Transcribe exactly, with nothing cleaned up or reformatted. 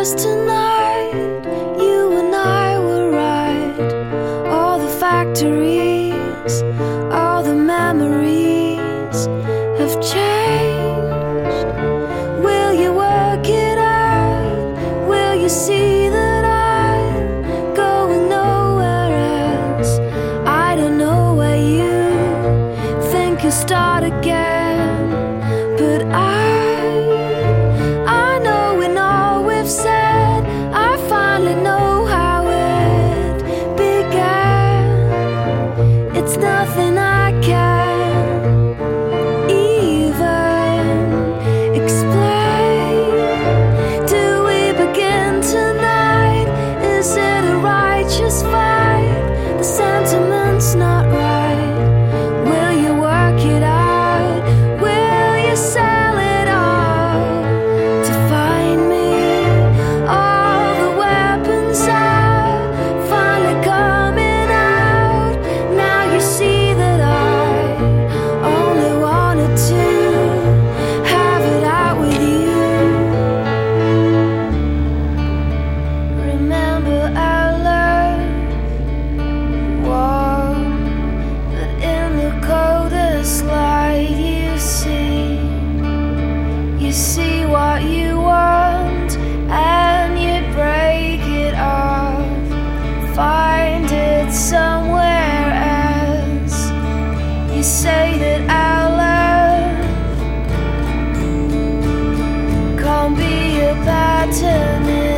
'cause tonight you and I were right. All the factories, all the memories have changed. Will you work it out? Will you see that I'm going nowhere else? I don't know where you think you'll start again, but I I know in all we've said, I finally know how it began. It's nothing I can even explain. Do we begin tonight? Is it a righteous fight? The sentiment's not right. Will you work it out? Will you sell it all to find me? All the weapons are finally coming out. Now you see that I only wanted to have it out with you. Remember our love, warm, but in the coldest light you see, you see what you want and you break it off, find it somewhere else. You say that our love can't be a pattern